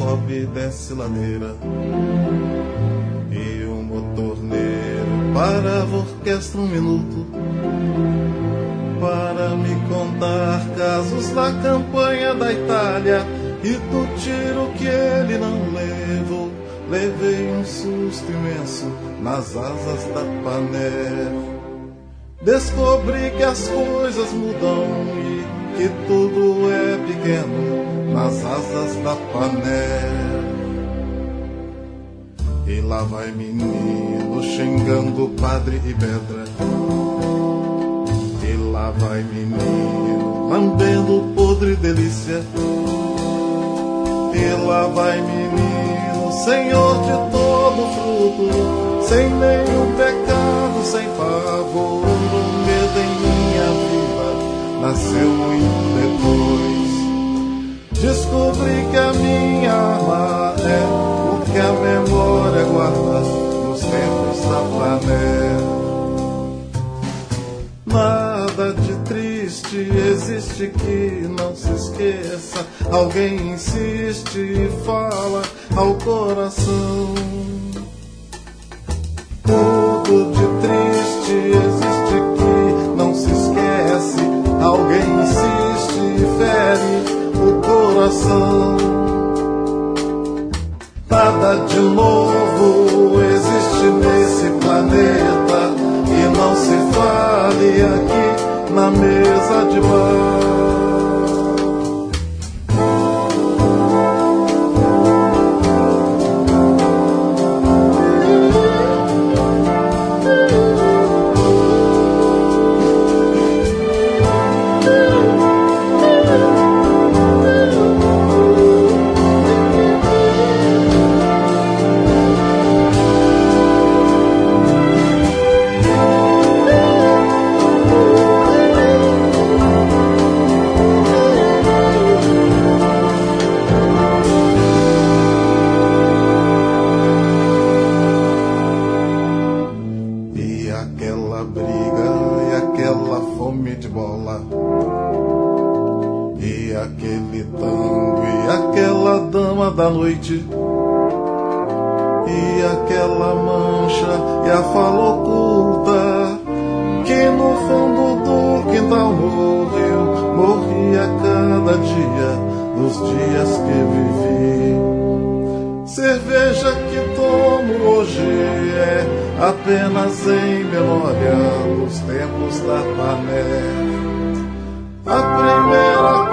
sobe e desce ladeira, e o motorneiro parava a orquestra um minuto para me contar casos da campanha da Itália e do tiro que ele não levou. Levei um susto imenso nas asas da Paner. Descobri que as coisas mudam e que tudo é pequeno nas asas da Paner. E lá vai menino xingando o padre e pedra. E lá vai menino lambendo podre delícia. E lá vai menino, senhor de todo fruto, sem nenhum pecado, sem pavor. O medo em minha vida nasceu muito depois. Descobri que a minha arma é o que a memória guarda nos tempos da planeta. Nada de triste existe que não se esqueça. Alguém insiste e fala ao coração. Tudo de triste existe que não se esquece. Alguém insiste e fere o coração. Nada de novo existe nesse planeta e não se fale aqui na mesa de bar. Da noite e aquela mancha e a fala oculta que no fundo do quintal morri a cada dia dos dias que vivi. Cerveja que tomo hoje é apenas em memória dos tempos da Paner. A primeira